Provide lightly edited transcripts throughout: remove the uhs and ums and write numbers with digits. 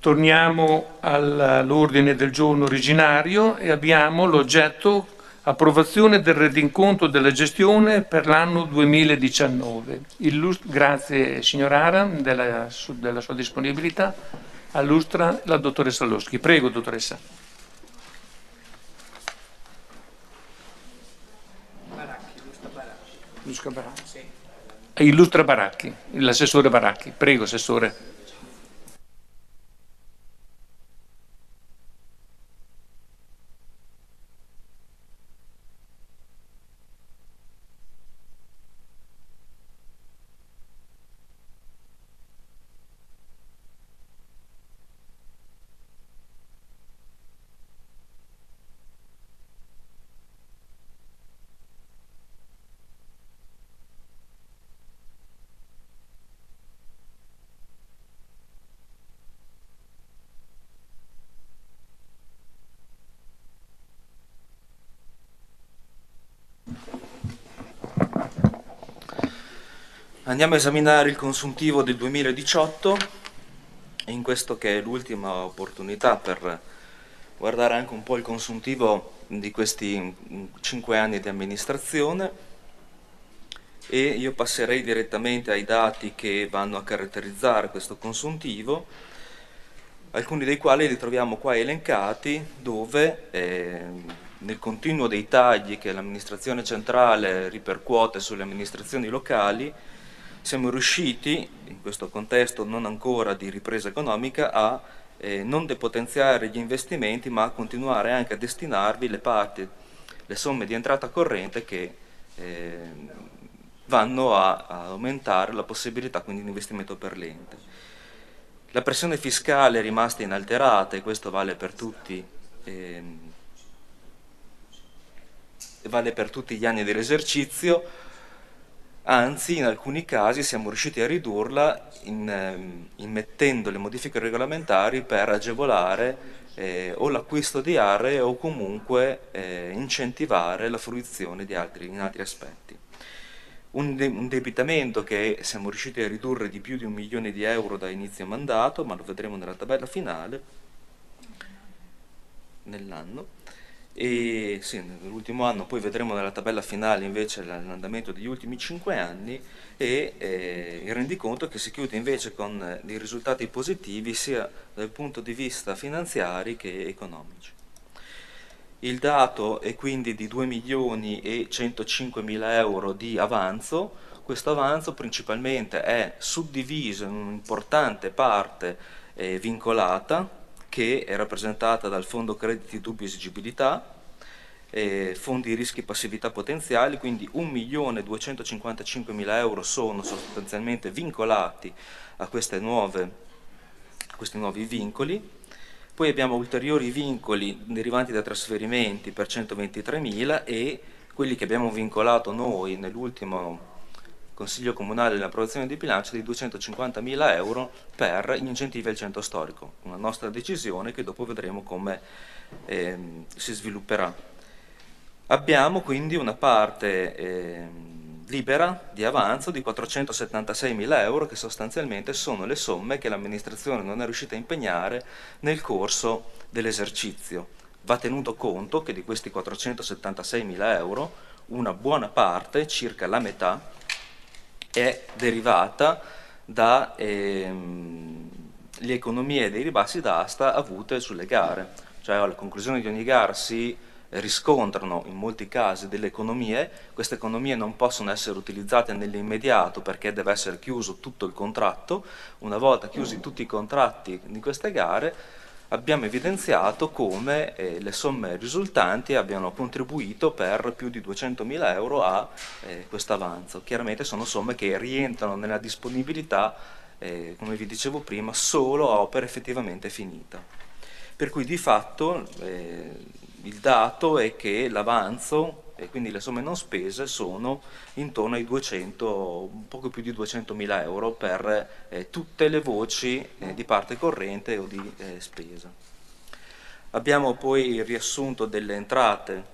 Torniamo all'ordine del giorno originario e abbiamo l'oggetto approvazione del rendiconto della gestione per l'anno 2019. Grazie signor Ara della sua disponibilità. Illustra la dottoressa Loschi. Prego, dottoressa. Illustra Baracchi, l'assessore Baracchi. Prego, assessore. Andiamo a esaminare il consuntivo del 2018, in questo che è l'ultima opportunità per guardare anche un po' il consuntivo di questi 5 anni di amministrazione, e io passerei direttamente ai dati che vanno a caratterizzare questo consuntivo, alcuni dei quali li troviamo qua elencati, dove nel continuo dei tagli che l'amministrazione centrale ripercuote sulle amministrazioni locali, siamo riusciti, in questo contesto non ancora di ripresa economica, a non depotenziare gli investimenti, ma a continuare anche a destinarvi le somme di entrata corrente che vanno a aumentare la possibilità quindi di investimento per l'ente. La pressione fiscale è rimasta inalterata, e questo vale per tutti gli anni dell'esercizio. Anzi, in alcuni casi siamo riusciti a ridurla immettendo le modifiche regolamentari per agevolare o l'acquisto di aree o comunque incentivare la fruizione in altri aspetti. Un indebitamento che siamo riusciti a ridurre di più di 1 milione di euro da inizio mandato, ma lo vedremo nella tabella finale nell'anno. E sì, nell'ultimo anno, poi vedremo nella tabella finale invece l'andamento degli ultimi 5 anni, e il rendiconto che si chiude invece con dei risultati positivi sia dal punto di vista finanziari che economici. Il dato è quindi di 2 milioni e 105 mila euro di avanzo. Questo avanzo principalmente è suddiviso in un'importante parte vincolata, che è rappresentata dal fondo crediti dubbia esigibilità, fondi rischi passività potenziali, quindi 1.255.000 euro sono sostanzialmente vincolati a questi nuovi vincoli. Poi abbiamo ulteriori vincoli derivanti da trasferimenti per 123.000 e quelli che abbiamo vincolato noi nell'ultimo Consiglio Comunale dell'approvazione di bilancio di 250.000 euro per gli incentivi al centro storico, una nostra decisione che dopo vedremo come si svilupperà. Abbiamo quindi una parte libera di avanzo di 476.000 euro, che sostanzialmente sono le somme che l'amministrazione non è riuscita a impegnare nel corso dell'esercizio. Va tenuto conto che di questi 476.000 euro una buona parte, circa la metà, è derivata dalle economie dei ribassi d'asta avute sulle gare. Cioè alla conclusione di ogni gara si riscontrano in molti casi delle economie. Queste economie non possono essere utilizzate nell'immediato perché deve essere chiuso tutto il contratto. Una volta chiusi tutti i contratti di queste gare, abbiamo evidenziato come le somme risultanti abbiano contribuito per più di 200.000 euro a questo avanzo. Chiaramente sono somme che rientrano nella disponibilità, come vi dicevo prima, solo a opera effettivamente finita. Per cui di fatto il dato è che l'avanzo e quindi le somme non spese sono intorno ai 200, un poco più di 200.000 euro per tutte le voci di parte corrente o di spesa. Abbiamo poi il riassunto delle entrate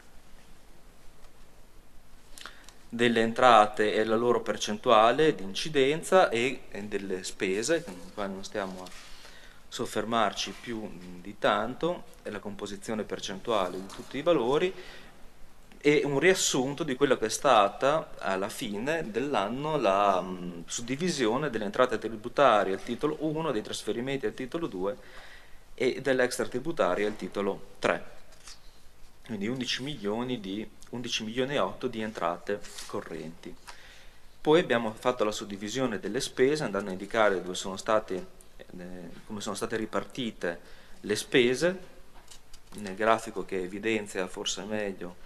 e la loro percentuale di incidenza, e delle spese, con le quali non stiamo soffermarci più di tanto, è la composizione percentuale di tutti i valori e un riassunto di quello che è stata alla fine dell'anno la suddivisione delle entrate tributarie al titolo 1, dei trasferimenti al titolo 2 e dell'extratributaria al titolo 3. Quindi 11 milioni e 8 di entrate correnti. Poi abbiamo fatto la suddivisione delle spese andando a indicare come sono state ripartite le spese nel grafico che evidenzia forse meglio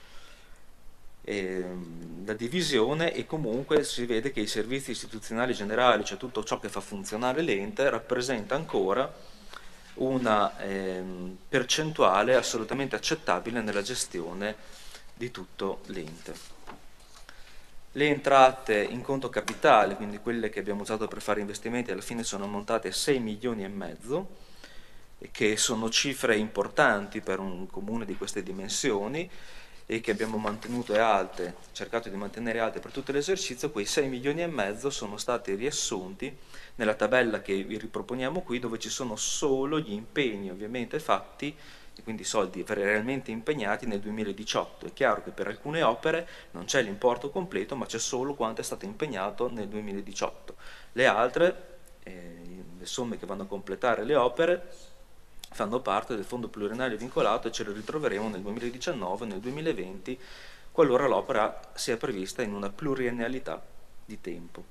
la divisione, e comunque si vede che i servizi istituzionali generali, cioè tutto ciò che fa funzionare l'ente, rappresenta ancora una percentuale assolutamente accettabile nella gestione di tutto l'ente. Le entrate in conto capitale, quindi quelle che abbiamo usato per fare investimenti, alla fine sono ammontate a 6 milioni e mezzo, che sono cifre importanti per un comune di queste dimensioni e che abbiamo mantenuto alte, cercato di mantenere alte per tutto l'esercizio. Quei 6 milioni e mezzo sono stati riassunti nella tabella che vi riproponiamo qui, dove ci sono solo gli impegni ovviamente fatti, e quindi soldi realmente impegnati nel 2018. È chiaro che per alcune opere non c'è l'importo completo, ma c'è solo quanto è stato impegnato nel 2018. Le altre, le somme che vanno a completare le opere, fanno parte del fondo pluriennale vincolato e ce le ritroveremo nel 2019 e nel 2020, qualora l'opera sia prevista in una pluriennalità di tempo.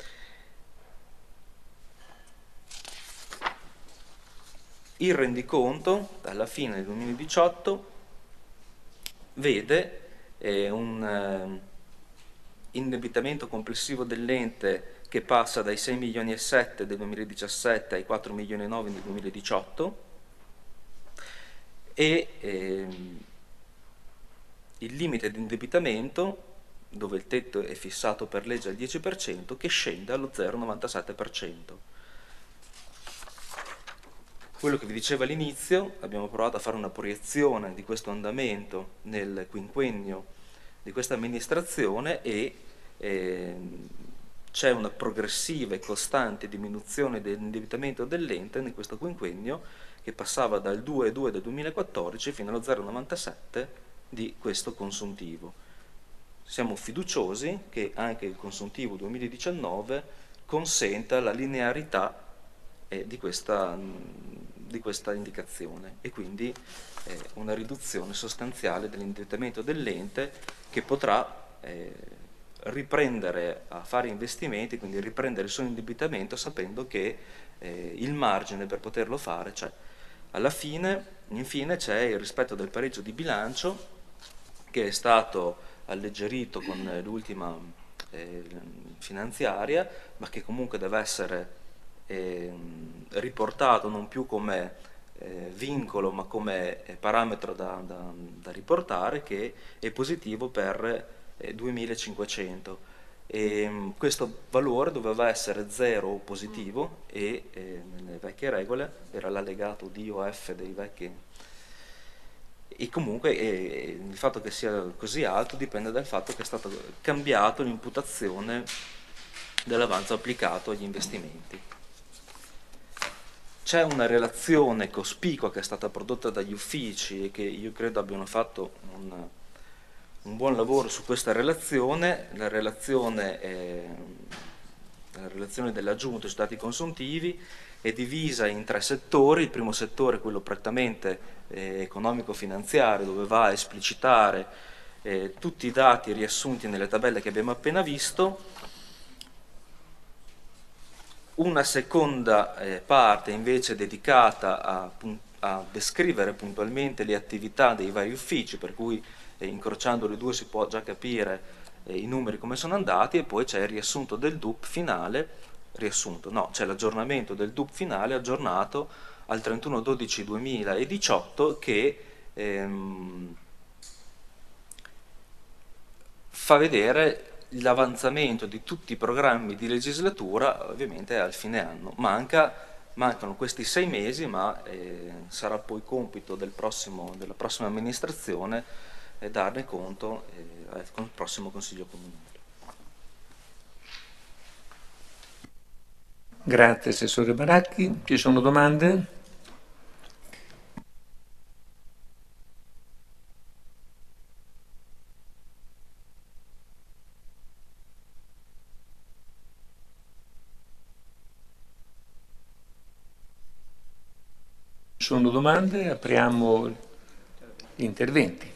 Il rendiconto alla fine del 2018 vede un indebitamento complessivo dell'ente che passa dai 6 milioni e 7 del 2017 ai 4 milioni e 9 del 2018, e il limite di indebitamento, dove il tetto è fissato per legge al 10%, che scende allo 0,97%. Quello che vi dicevo all'inizio, abbiamo provato a fare una proiezione di questo andamento nel quinquennio di questa amministrazione e c'è una progressiva e costante diminuzione dell'indebitamento dell'ente in questo quinquennio, che passava dal 2,2 del 2014 fino allo 0,97 di questo consuntivo. Siamo fiduciosi che anche il consuntivo 2019 consenta la linearità di questa indicazione, e quindi una riduzione sostanziale dell'indebitamento dell'ente, che potrà riprendere a fare investimenti, quindi riprendere il suo indebitamento sapendo che il margine per poterlo fare c'è. Infine c'è il rispetto del pareggio di bilancio, che è stato alleggerito con l'ultima finanziaria, ma che comunque deve essere riportato non più come vincolo ma come parametro da riportare, che è positivo per 2500. Questo valore doveva essere 0 o positivo, e nelle vecchie regole era l'allegato D o F dei vecchi, e comunque il fatto che sia così alto dipende dal fatto che è stato cambiato l'imputazione dell'avanzo applicato agli investimenti. C'è una relazione cospicua che è stata prodotta dagli uffici e che io credo abbiano fatto un buon lavoro su questa relazione. La relazione della Giunta sui dati consuntivi è divisa in 3 settori. Il primo settore è quello prettamente economico-finanziario, dove va a esplicitare tutti i dati riassunti nelle tabelle che abbiamo appena visto. Una seconda parte invece dedicata a descrivere puntualmente le attività dei vari uffici, per cui incrociando le due si può già capire i numeri come sono andati, e poi c'è il riassunto del DUP finale, c'è l'aggiornamento del DUP finale aggiornato al 31/12/2018, che fa vedere l'avanzamento di tutti i programmi di legislatura, ovviamente al fine anno. Mancano questi 6 mesi, ma sarà poi compito della prossima amministrazione darne conto al prossimo Consiglio Comunale. Grazie Assessore Baracchi. Ci sono domande? sono domande, apriamo gli interventi.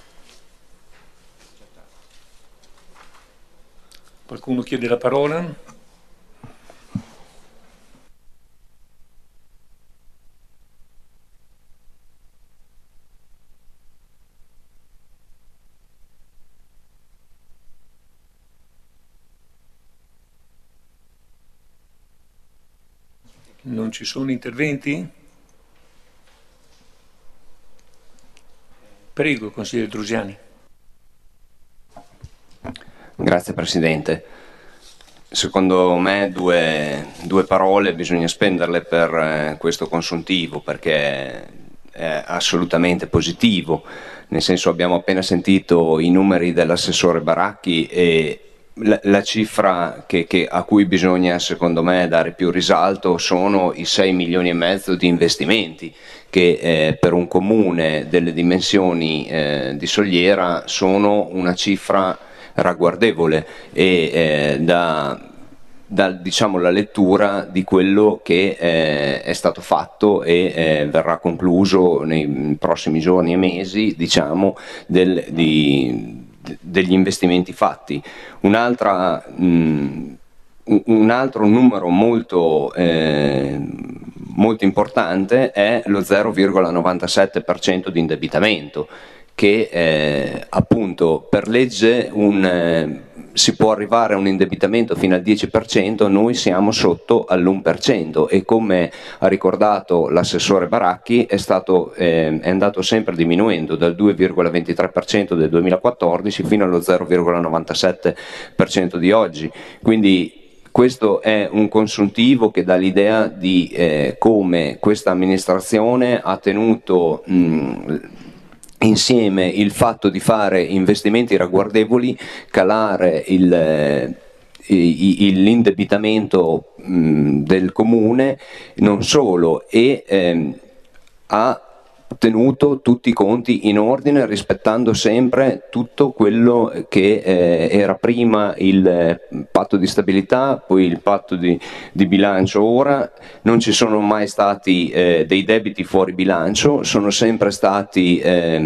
Qualcuno chiede la parola? Non ci sono interventi? Prego, consigliere Drusiani. Grazie Presidente. Secondo me due parole bisogna spenderle per questo consuntivo, perché è assolutamente positivo. Nel senso, abbiamo appena sentito i numeri dell'assessore Baracchi e la cifra a cui bisogna, secondo me, dare più risalto sono i 6 milioni e mezzo di investimenti che per un comune delle dimensioni di Sogliera sono una cifra ragguardevole e diciamo, la lettura di quello che è stato fatto e verrà concluso nei prossimi giorni e mesi, diciamo, degli investimenti fatti. Un altro numero molto importante è lo 0,97% di indebitamento, che appunto per legge si può arrivare a un indebitamento fino al 10%, noi siamo sotto all'1% e, come ha ricordato l'assessore Baracchi, è andato sempre diminuendo dal 2,23% del 2014 fino allo 0,97% di oggi. Quindi questo è un consuntivo che dà l'idea di come questa amministrazione ha tenuto insieme il fatto di fare investimenti ragguardevoli, calare l'indebitamento del comune, non solo, e ha tenuto tutti i conti in ordine, rispettando sempre tutto quello che era prima il patto di stabilità, poi il patto di bilancio. Ora non ci sono mai stati dei debiti fuori bilancio, sono sempre stati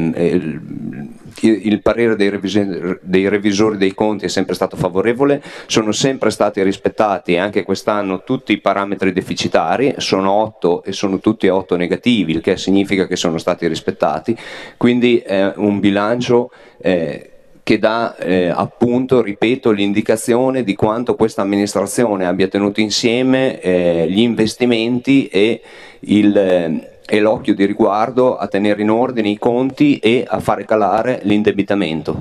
il parere dei revisori dei conti è sempre stato favorevole, sono sempre stati rispettati anche quest'anno tutti i parametri deficitari, sono 8 e sono tutti 8 negativi, il che significa che sono stati rispettati, quindi è un bilancio che dà appunto, ripeto, l'indicazione di quanto questa amministrazione abbia tenuto insieme gli investimenti e l'occhio di riguardo a tenere in ordine i conti e a fare calare l'indebitamento.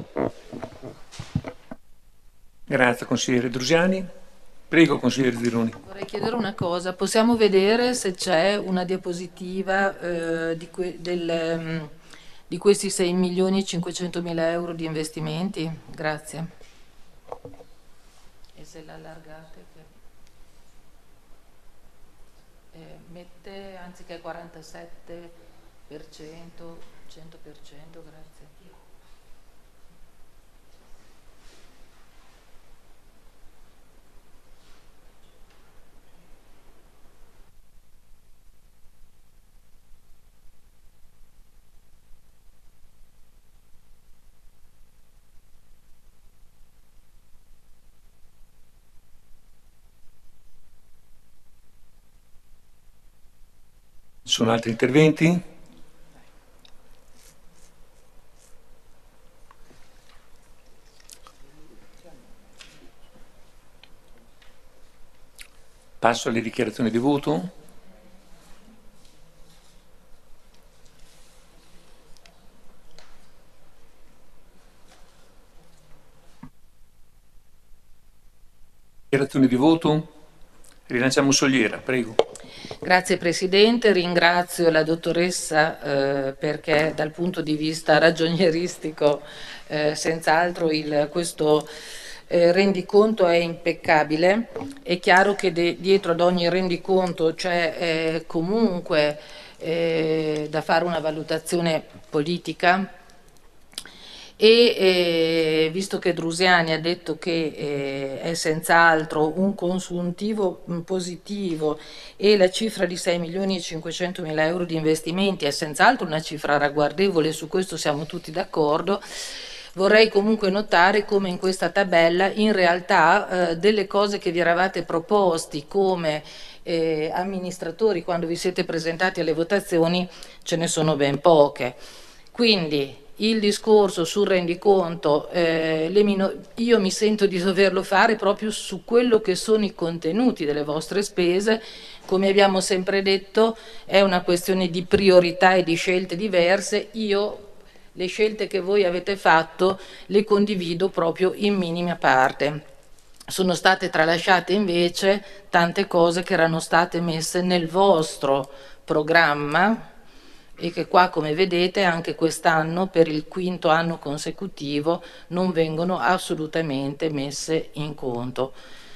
Grazie consigliere Drusiani. Prego consigliere Zironi. Vorrei chiedere una cosa, possiamo vedere se c'è una diapositiva di questi 6 milioni e 500 mila euro di investimenti? Grazie. E se l'allargate? Mette anziché 47%, 100%, grazie. Ci sono altri interventi? Passo alle dichiarazioni di voto. Dichiarazioni di voto. Rilanciamo Sogliera, prego. Grazie Presidente, ringrazio la dottoressa perché dal punto di vista ragionieristico senz'altro questo rendiconto è impeccabile. È chiaro che dietro ad ogni rendiconto c'è comunque da fare una valutazione politica e visto che Drusiani ha detto che è senz'altro un consuntivo positivo e la cifra di 6.500.000 euro di investimenti è senz'altro una cifra ragguardevole, su questo siamo tutti d'accordo, vorrei comunque notare come in questa tabella in realtà delle cose che vi eravate proposti come amministratori quando vi siete presentati alle votazioni ce ne sono ben poche. Quindi il discorso sul rendiconto, io mi sento di doverlo fare proprio su quello che sono i contenuti delle vostre spese. Come abbiamo sempre detto, è una questione di priorità e di scelte diverse. Io le scelte che voi avete fatto le condivido proprio in minima parte. Sono state tralasciate invece tante cose che erano state messe nel vostro programma e che qua, come vedete, anche quest'anno per il quinto anno consecutivo non vengono assolutamente messe in conto.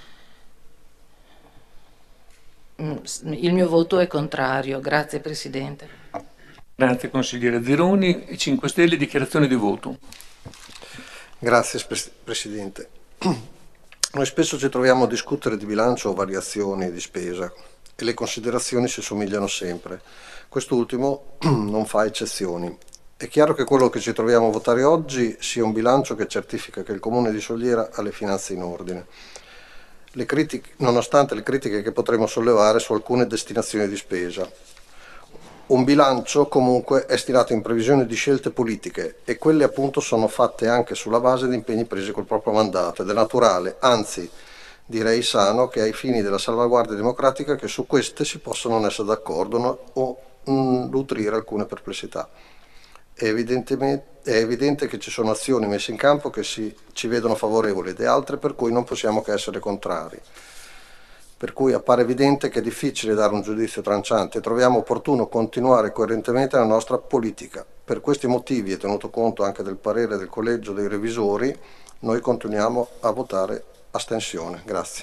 Il mio voto è contrario. Grazie Presidente. Grazie consigliere Zeroni. 5 Stelle, dichiarazione di voto. Grazie Presidente. Noi spesso ci troviamo a discutere di bilancio o variazioni di spesa e le considerazioni si somigliano sempre. Quest'ultimo non fa eccezioni. È chiaro che quello che ci troviamo a votare oggi sia un bilancio che certifica che il Comune di Soliera ha le finanze in ordine, nonostante le critiche che potremo sollevare su alcune destinazioni di spesa. Un bilancio comunque è stilato in previsione di scelte politiche e quelle appunto sono fatte anche sulla base di impegni presi col proprio mandato ed è naturale, anzi direi sano, che ai fini della salvaguardia democratica che su queste si possono non essere d'accordo o nutrire alcune perplessità. È evidente che ci sono azioni messe in campo che ci vedono favorevoli ed altre per cui non possiamo che essere contrari. Per cui appare evidente che è difficile dare un giudizio tranciante e troviamo opportuno continuare coerentemente la nostra politica. Per questi motivi, e tenuto conto anche del parere del Collegio dei Revisori, noi continuiamo a votare astensione. Grazie.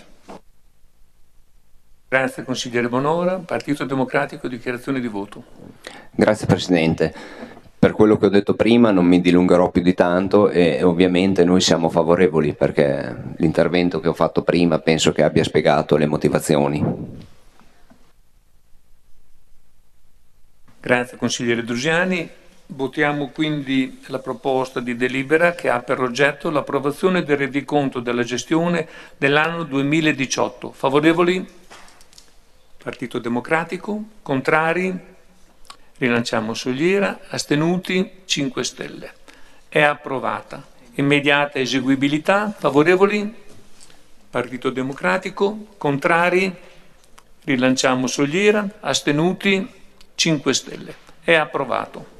Grazie consigliere Bonora. Partito Democratico, dichiarazione di voto. Grazie Presidente. Per quello che ho detto prima non mi dilungherò più di tanto e ovviamente noi siamo favorevoli perché l'intervento che ho fatto prima penso che abbia spiegato le motivazioni. Grazie consigliere Drusiani. Votiamo quindi la proposta di delibera che ha per oggetto l'approvazione del rendiconto della gestione dell'anno 2018. Favorevoli? Partito Democratico. Contrari? Rilanciamo Soliera. Astenuti? 5 Stelle. È approvata. Immediata eseguibilità. Favorevoli? Partito Democratico. Contrari? Rilanciamo Soliera. Astenuti? 5 Stelle. È approvato.